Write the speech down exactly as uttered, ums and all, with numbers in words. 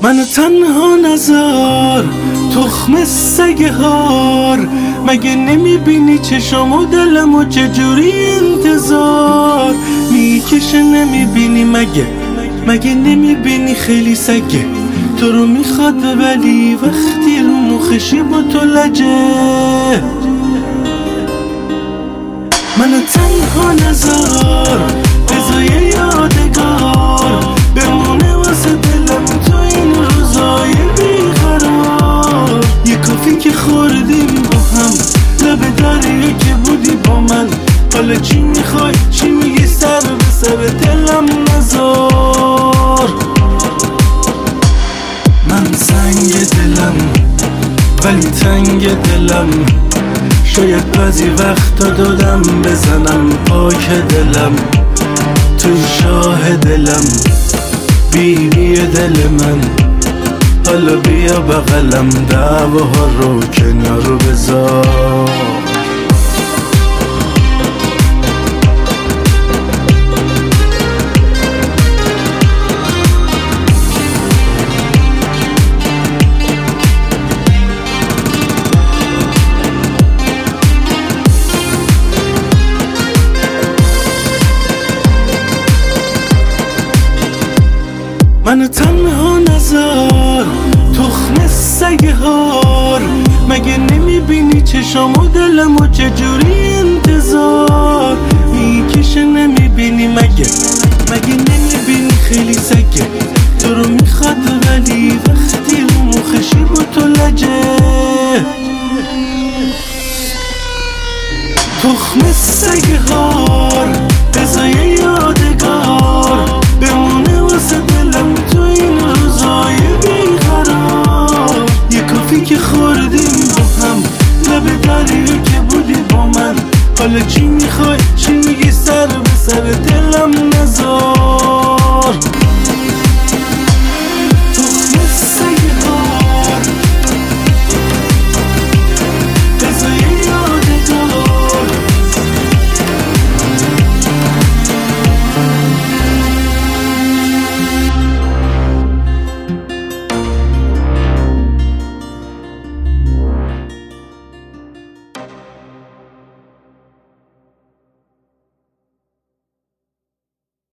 منو تنها نذار تخم سگ هار، مگه نمیبینی چشم و دلم و چجوری انتظار میکشه؟ نمیبینی مگه مگه نمیبینی خیلی سگه تو رو میخواد، ولی وقتی رو مخشی با تو لجه. منو تنها نذار بذار یادگار بمونه واسه دلم تو این روزای بیقرار. یه کافی که خوردیم با هم لب دریا که بودی با من، حالا چی میخوای چی میگی؟ سر به سر دلم نذار. من سنگ دلم ولی تنگ دلم، شاید بعضی وقتا دادم بزنم پاک دلم. توی شاه دلم بیبی دل من، حالا بیا بغلم دعواها رو کنار بذار. منو تنها نذار تخم سگ هار، مگه نمیبینی چشم و دلم و چجوری انتظار میکشه؟ نمیبینی مگه مگه نمیبینی خیلی سگه تو رو میخواد، ولی وقتی رو مخشی با تو لجه. تخم سگ هار بذار یادگار بمونه واسه دلم تو این روزای بیقرار. یه کافی که خوردیم با هم لب دریا که بودی با من، حالا چی میخوای چی میگی؟ سر به سر دلم نذار.